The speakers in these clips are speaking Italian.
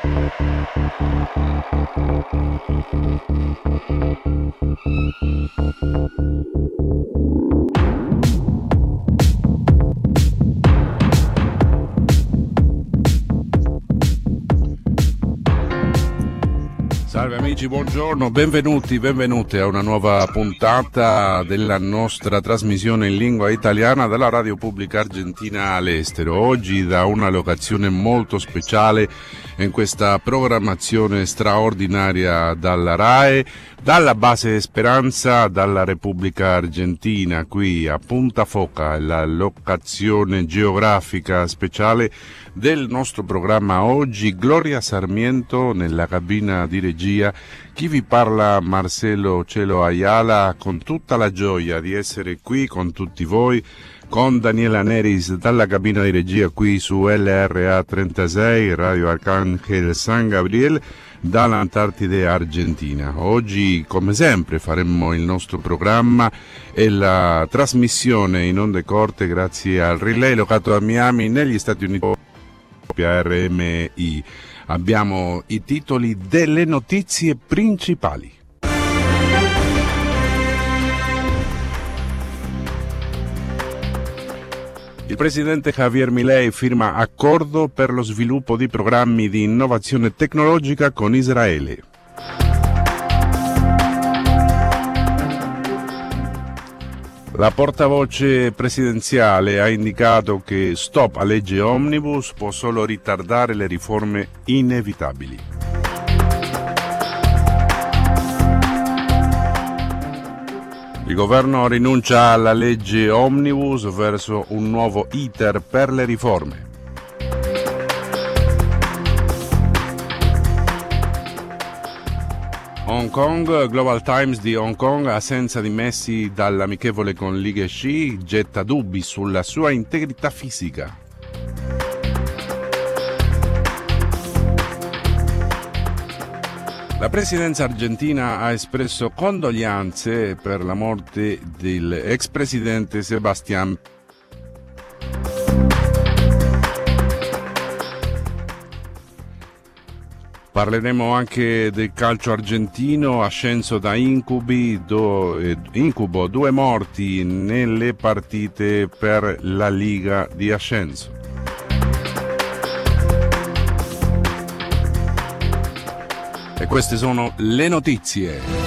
Salve amici, buongiorno, benvenuti a una nuova puntata della nostra trasmissione in lingua italiana della Radio Pubblica Argentina all'estero. Oggi da una locazione molto speciale in questa programmazione straordinaria dalla RAE, dalla base Speranza, dalla Repubblica Argentina, qui a Punta Foca, la locazione geografica speciale del nostro programma oggi. Gloria Sarmiento nella cabina di regia, chi vi parla Marcelo Celo Ayala, con tutta la gioia di essere qui con tutti voi, con Daniela Neris dalla cabina di regia qui su LRA 36, Radio Arcángel San Gabriel, dall'Antartide Argentina. Oggi, come sempre, faremo il nostro programma e la trasmissione in onde corte grazie al relay locato a Miami negli Stati Uniti RMI. Abbiamo i titoli delle notizie principali. Il presidente Javier Milei firma accordo per lo sviluppo di programmi di innovazione tecnologica con Israele. La portavoce presidenziale ha indicato che stop a legge Omnibus può solo ritardare le riforme inevitabili. Il governo rinuncia alla legge Omnibus verso un nuovo iter per le riforme. Hong Kong, Global Times di Hong Kong, assenza di Messi dall'amichevole con Ligue Xi, getta dubbi sulla sua integrità fisica. La presidenza argentina ha espresso condoglianze per la morte dell'ex presidente Sebastián. Parleremo anche del calcio argentino, ascenso da incubo, 2 morti nelle partite per la Liga di Ascenso. E queste sono le notizie.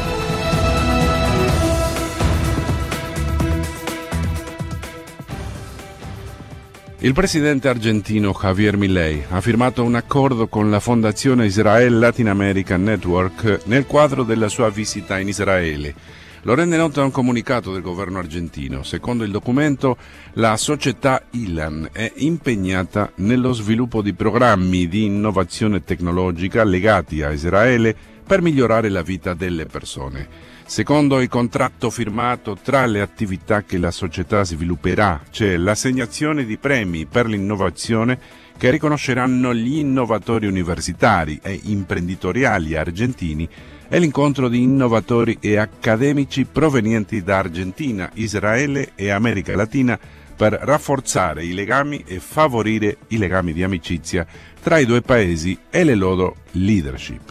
Il presidente argentino Javier Milei ha firmato un accordo con la Fondazione Israel Latin American Network nel quadro della sua visita in Israele. Lo rende noto un comunicato del governo argentino. Secondo il documento, la società ILAN è impegnata nello sviluppo di programmi di innovazione tecnologica legati a Israele per migliorare la vita delle persone. Secondo il contratto firmato, tra le attività che la società svilupperà c'è l'assegnazione di premi per l'innovazione che riconosceranno gli innovatori universitari e imprenditoriali argentini e l'incontro di innovatori e accademici provenienti da Argentina, Israele e America Latina per rafforzare i legami e favorire i legami di amicizia tra i due paesi e le loro leadership.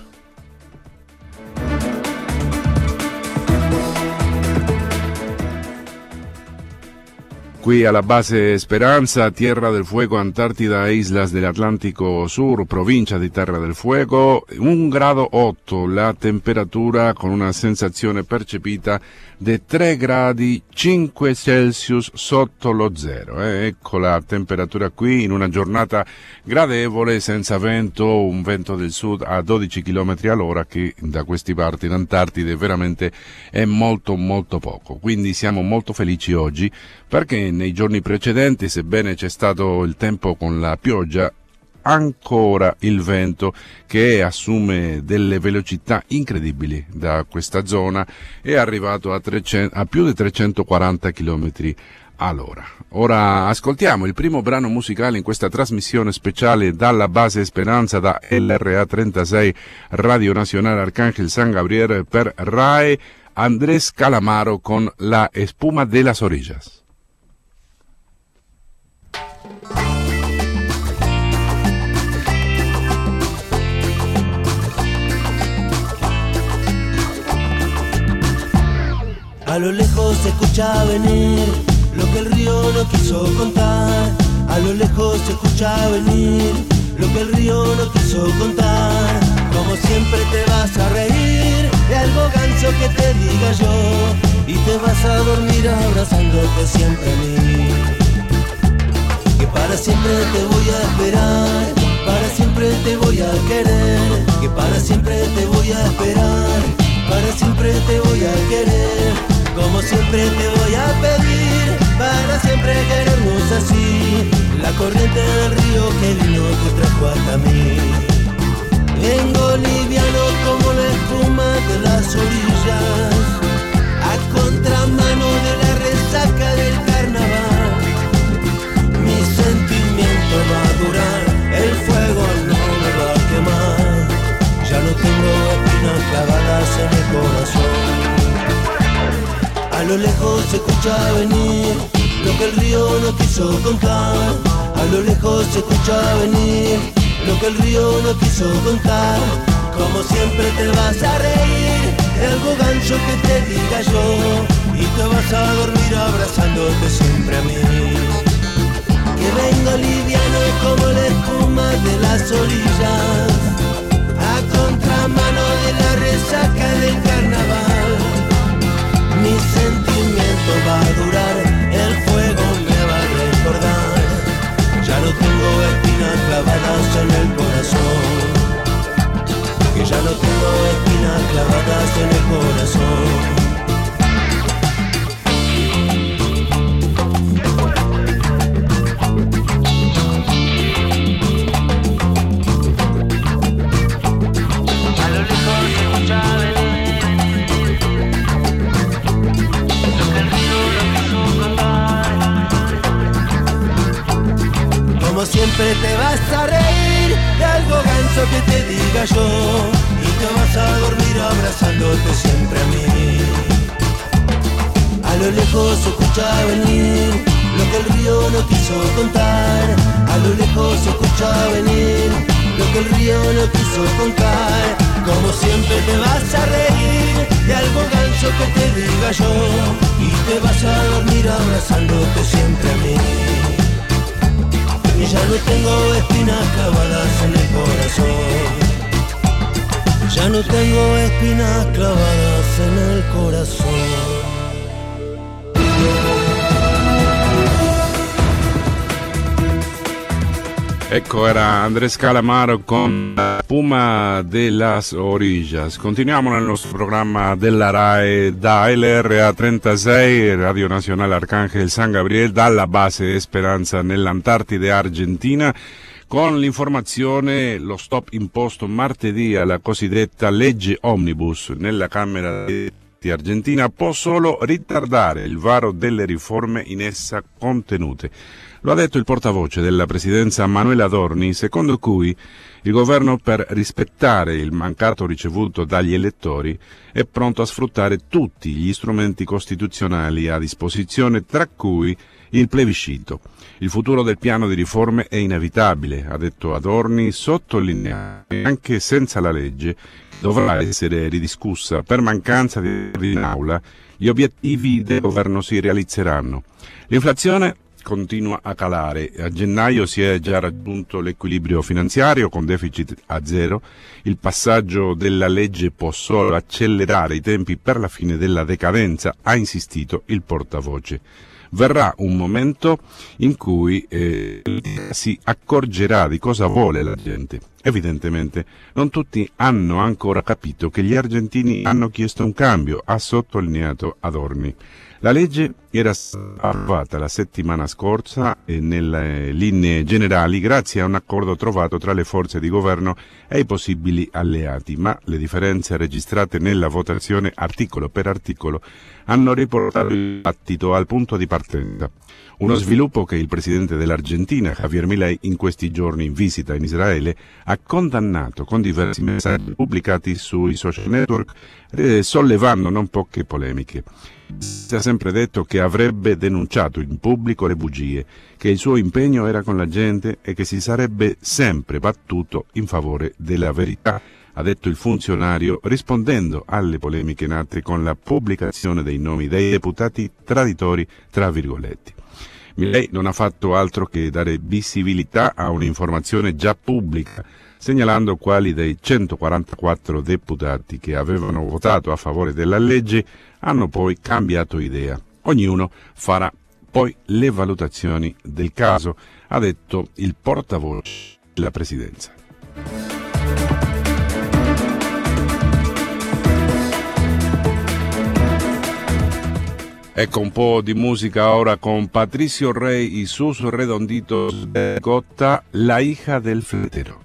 Qui alla base Speranza, Tierra del Fuego, Antártida e Islas del Atlántico Sur, provincia di Terra del Fuego, 1,8 gradi la temperatura con una sensazione percepita di 3 gradi 5 Celsius sotto lo zero. Ecco la temperatura qui in una giornata gradevole, senza vento, un vento del sud a 12 km all'ora che da queste parti in Antartide veramente è molto poco. Quindi siamo molto felici oggi perché nei giorni precedenti, sebbene c'è stato il tempo con la pioggia, ancora il vento che assume delle velocità incredibili da questa zona è arrivato a più di 340 km all'ora. Ora ascoltiamo il primo brano musicale in questa trasmissione speciale dalla base Speranza da LRA 36 Radio Nacional Arcángel San Gabriel per RAE, Andrés Calamaro con La Espuma de las Orillas. A lo lejos se escucha venir lo que el río no quiso contar. A lo lejos se escucha venir lo que el río no quiso contar. Como siempre te vas a reír de algo ganso que te diga yo, y te vas a dormir abrazándote siempre a mí. Que para siempre te voy a esperar, para siempre te voy a querer. Que para siempre te voy a esperar, para siempre te voy a querer. Como siempre te voy a pedir, para siempre querernos así. La corriente del río que vino te trajo hasta mí. Vengo liviano como la espuma de las orillas, a contramano de la resaca del carnaval. Mi sentimiento va a durar, el fuego no me va a quemar. Ya no tengo espinas clavadas en el corazón. A lo lejos se escucha venir lo que el río no quiso contar. A lo lejos se escucha venir lo que el río no quiso contar. Como siempre te vas a reír de algo gancho que te diga yo, y te vas a dormir abrazándote siempre a mí. Que vengo liviano como la espuma de las orillas, a contramano de la resaca del carnaval. Mi sentimiento va a durar, el fuego me va a recordar. Ya no tengo espinas clavadas en el corazón, que ya no tengo espinas clavadas en el corazón. Como siempre te vas a reír de algo ganso que te diga yo, y te vas a dormir abrazándote siempre a mí. A lo lejos se escucha venir lo que el río no quiso contar. A lo lejos se escucha venir lo que el río no quiso contar. Como siempre te vas a reír de algo ganso que te diga yo, y te vas a dormir abrazándote siempre a mí. Y ya no tengo espinas clavadas en el corazón. Ya no tengo espinas clavadas en el corazón. Ecco, era Andrés Calamaro con la Puma de las Orillas. Continuiamo nel nostro programma della RAE da LRA 36, Radio Nazionale Arcangel San Gabriel, dalla base Speranza nell'Antartide Argentina, con l'informazione, lo stop imposto martedì alla cosiddetta legge Omnibus nella Camera di Argentina può solo ritardare il varo delle riforme in essa contenute. Lo ha detto il portavoce della presidenza Manuela Adorni, secondo cui il governo, per rispettare il mandato ricevuto dagli elettori, è pronto a sfruttare tutti gli strumenti costituzionali a disposizione, tra cui il plebiscito. Il futuro del piano di riforme è inevitabile, ha detto Adorni, sottolineando che anche senza la legge dovrà essere ridiscussa. Per mancanza di in aula, gli obiettivi del governo si realizzeranno. L'inflazione continua a calare. A gennaio si è già raggiunto l'equilibrio finanziario con deficit a zero. Il passaggio della legge può solo accelerare i tempi per la fine della decadenza, ha insistito il portavoce. Verrà un momento in cui si accorgerà di cosa vuole la gente. Evidentemente non tutti hanno ancora capito che gli argentini hanno chiesto un cambio, ha sottolineato Adorni. La legge era stata approvata la settimana scorsa nelle linee generali grazie a un accordo trovato tra le forze di governo e i possibili alleati, ma le differenze registrate nella votazione articolo per articolo hanno riportato il dibattito al punto di partenza. Uno sviluppo che il presidente dell'Argentina, Javier Milei, in questi giorni in visita in Israele, ha condannato con diversi messaggi pubblicati sui social network, sollevando non poche polemiche. Si è sempre detto che avrebbe denunciato in pubblico le bugie, che il suo impegno era con la gente e che si sarebbe sempre battuto in favore della verità, ha detto il funzionario rispondendo alle polemiche nate con la pubblicazione dei nomi dei deputati traditori, tra virgolette. Milei non ha fatto altro che dare visibilità a un'informazione già pubblica, segnalando quali dei 144 deputati che avevano votato a favore della legge hanno poi cambiato idea. Ognuno farà poi le valutazioni del caso, ha detto il portavoce della Presidenza. Ecco un po' di musica ora con Patricio Rey y sus redonditos de Gota, La hija del fletero.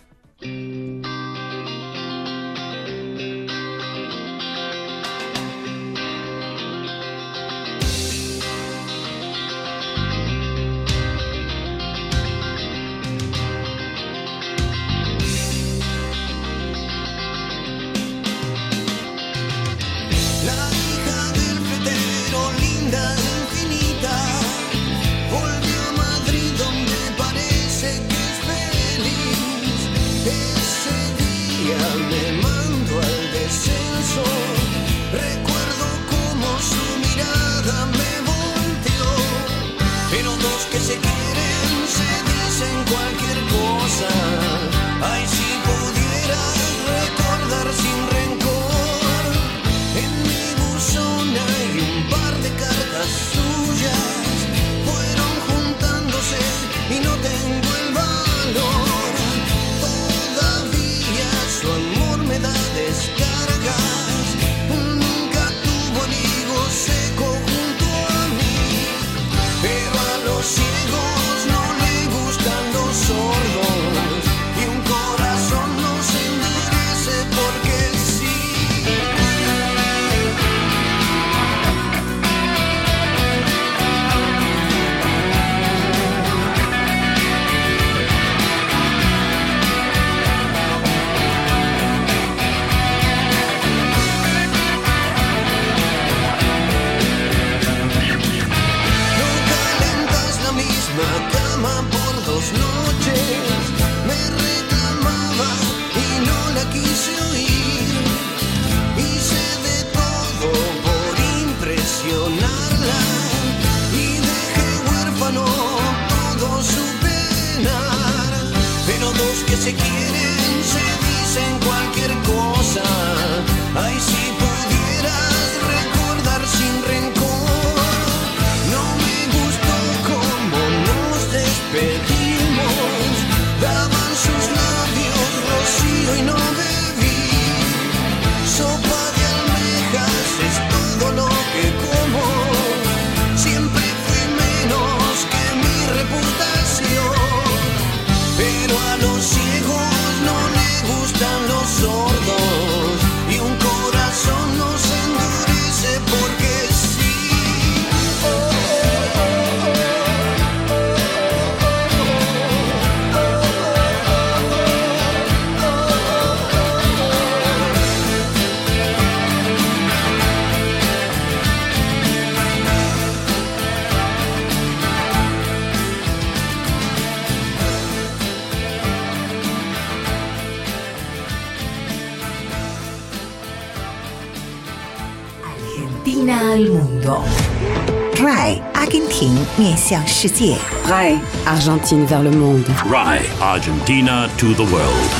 Argentina al mundo. RAI Argentina 面向世界。 RAI Argentine vers le monde. RAI Argentina to the world.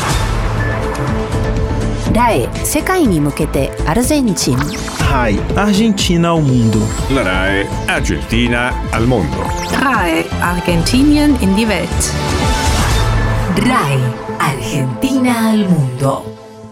RAI 世界に向けてアルゼンチン。 RAI Argentina al mundo. La RAI Argentina al mondo. RAI Argentinien in die Welt. RAI Argentina al mundo.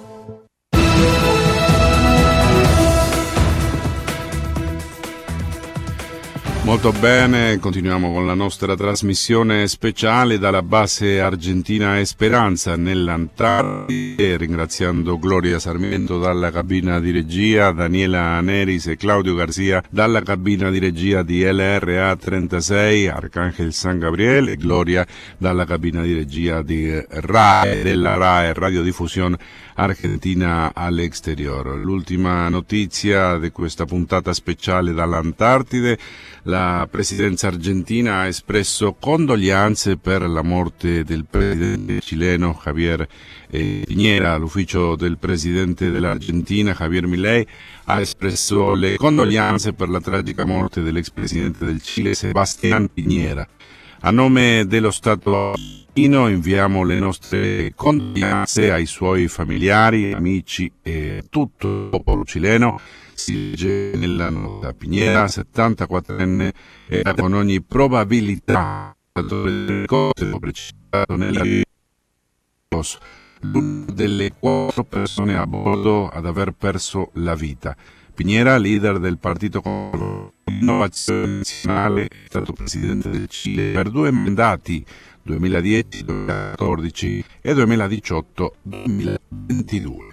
Molto bene, continuiamo con la nostra trasmissione speciale dalla base argentina Esperanza nell'Antartide, ringraziando Gloria Sarmiento dalla cabina di regia, Daniela Neris e Claudio Garcia dalla cabina di regia di LRA 36, Arcángel San Gabriel, e Gloria dalla cabina di regia di RAE, della RAE Radiodiffusione Argentina all'Exterior. L'ultima notizia di questa puntata speciale dall'Antartide, la La presidenza argentina ha espresso condoglianze per la morte del presidente chileno Javier Piñera. L'ufficio del presidente dell'Argentina, Javier Milei, ha espresso le condoglianze per la tragica morte dell'ex presidente del Cile, Sebastián Piñera. A nome dello Stato argentino inviamo le nostre condoglianze ai suoi familiari, amici e tutto il popolo cileno. Si legge nella nota: Piñera, 74enne, era con ogni probabilità precipitato nella una delle 4 persone a bordo ad aver perso la vita. Piñera, leader del Partito Innovazione Nazionale, è stato presidente del Cile per 2 mandati, 2010, 2014 e 2018-2022.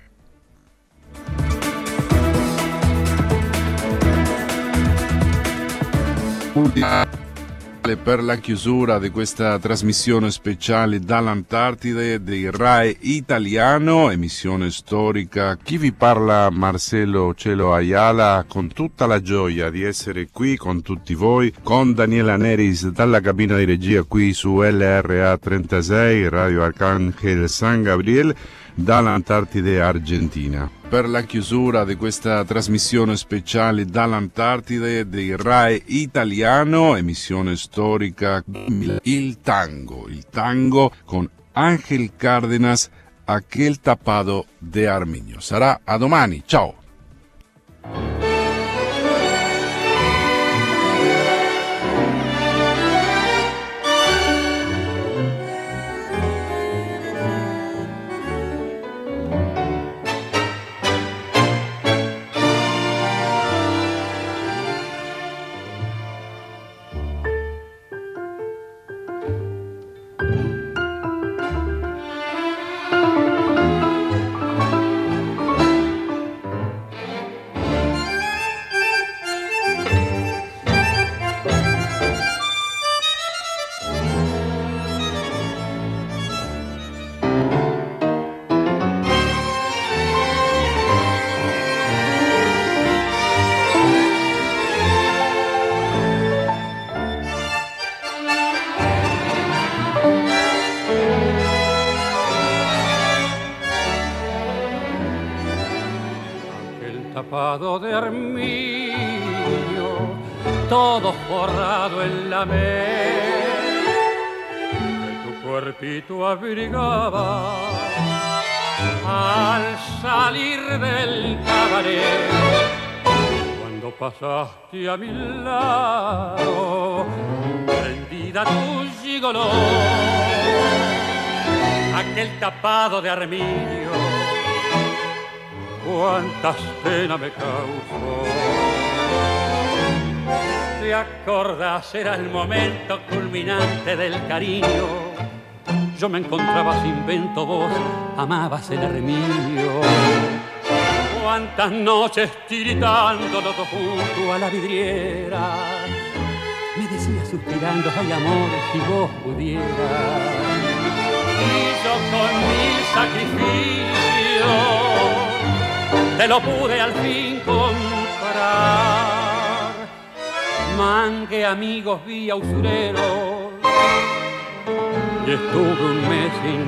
Per la chiusura di questa trasmissione speciale dall'Antartide di Rai Italiano, emissione storica. Chi vi parla? Marcelo Cielo Ayala, con tutta la gioia di essere qui con tutti voi, con Daniela Neris dalla cabina di regia qui su LRA 36, Radio Arcangel San Gabriel, dall'Antartide Argentina. Per la chiusura di questa trasmissione speciale dall'Antartide di Rai Italiano, emissione storica, il tango con Ángel Cárdenas, Aquel tapado de Armiño. Sarà a domani, ciao! Tapado de armiño, todo forrado en la mel, que tu cuerpito abrigaba al salir del cabaret. Cuando pasaste a mi lado, prendida tu gigoló, aquel tapado de armiño, cuántas penas me causó. ¿Te acordás? Era el momento culminante del cariño. Yo me encontraba sin vento, vos amabas el armiño. Cuántas noches tiritando los dos junto a la vidriera, me decías suspirando: ay amor, si vos pudieras. Y yo con mil sacrificios te lo pude al fin comprar. Mangué amigos, vi a usureros y estuve un mes sin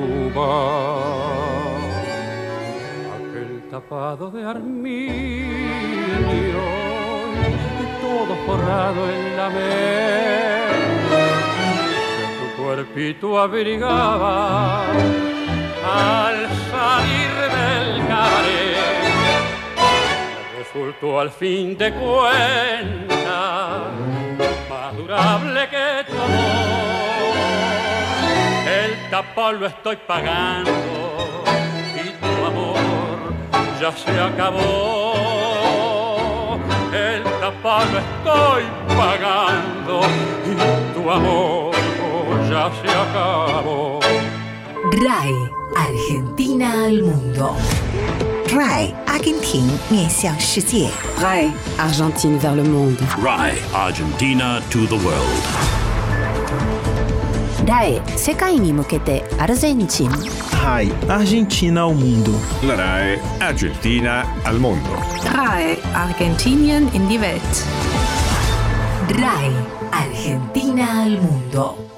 fumar. Aquel tapado de armiño, todo forrado en la mel, que tu cuerpito abrigaba al salir del cabaret. Resultó al fin de cuentas más durable que tu amor. El tapón lo estoy pagando y tu amor ya se acabó. El tapón lo estoy pagando y tu amor ya se acabó. RAI Argentina al mundo. RAI Argentin 面向世界 RAI Argentine vers le monde. RAI Argentina to the world. RAI 世界に向けてアルゼンチン。 RAI Argentina ao mundo. La RAI Argentina al mondo. RAI Argentinien in die Welt. RAI, Argentina al mundo.